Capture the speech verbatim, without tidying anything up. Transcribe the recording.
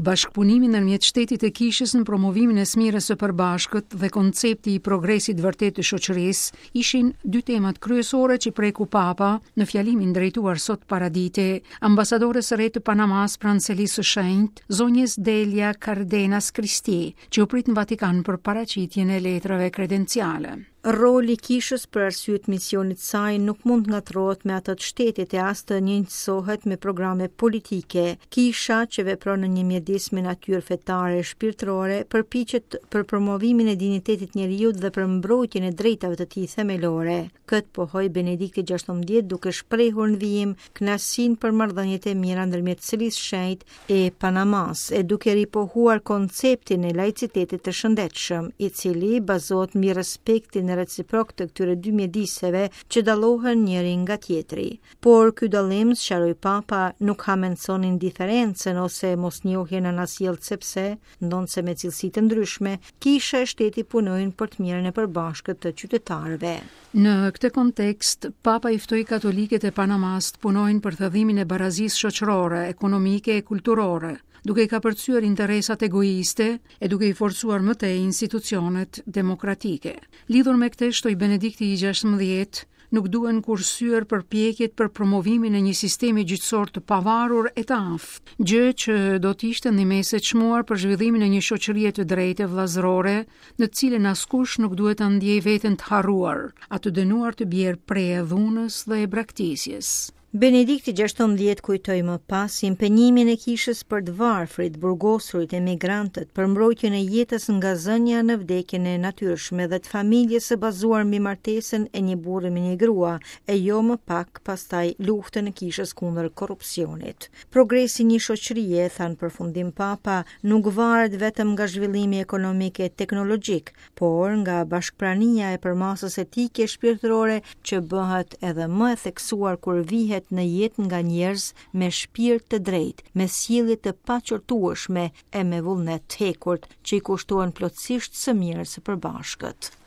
Bashkëpunimi ndërmjet shtetit e kishës në promovimin e smirës së përbashkët dhe koncepti i progresit vërtet të shoqërisë ishin dy temat kryesore që preku Papa në fjalimin drejtuar sot paradite ambasadores së re të Panamas pranë Selisë së Shenjtë, zonjës Delia Cardenas Cristi, që u prit në Vatikan për paraqitjen e letrave kredenciale. Roli i kishës për arsye të misionit saj nuk mund ngatrohet me atë të shtetit e as të njëjtësohet me programe politike. Kisha, që vepron në një mjedis me natyrë fetare e shpirtërore, përpiqet për promovimin e dinjitetit njeriut dhe për mbrojtjen e drejtave të tij themelore. Këtë pohoi Benedikti gjashtëmbëdhjetë duke shprehur në vijim kënaqësinë për marrëdhëniet e mira ndërmjet Selisë së Shenjtë e Panamas, e duke ripohuar konceptin e laicitetit të shëndetshëm, i cili bazohet mbi respektin reciprok të këtyre dy mjediseve që dallohen njëri nga tjetri. Por ky dallim, sqaroi Papa, nuk hamenson indiferencën ose mosnjohjen anasjellët sepse, ndonse me cilësi të ndryshme, kisha e shteti punojnë për të mirën e përbashkët të qytetarëve. Në këtë kontekst, Papa i ftoi katoliket e Panamas të punojnë për thëdhimin e barazisë shoqërore, ekonomike e kulturore, duke i kapërcyer interesat egoiste e duke i forcuar më tej institucionet demokratike. Lidhur me këtë, shtoi Benedikti i gjashtëmbëdhjetë, nuk duhen kursyer përpjekjet për promovimin e një sistemi gjyqësor të pavarur e të aftë, gjë që do të ishte ndihmëse të çmuar për zhvillimin e një shoqërie të drejtë vëllazërore, në të cilën askush nuk duhet ta ndjejë veten të harruar, atë dënuar të bjerë prej e dhunës dhe e braktisjes. Benedikti gjashtëmbëdhjetë kujtoi më pas impenjimin e kishës për të varfrit, burgosurit, emigrantët, për mbrojtjen e jetës nga zënia në vdekjen e natyrshme dhe të familjes së bazuar mbi martesën e një burri me një grua, e jo më pak pastaj luftën e kishës kundër korrupsionit. Progresi i një shoqërie, than përfundim Papa, nuk varet vetëm nga zhvillimi ekonomik e teknologjik, por nga bashkëprania e përmasës etike shpirtërore që bëhet edhe më e theksuar kur vihet në jetë nga njerëz me shpirt të drejtë, me sjellje të paqortueshme e me vullnet të hekurt që i kushtohen plotësisht së mirës së përbashkët.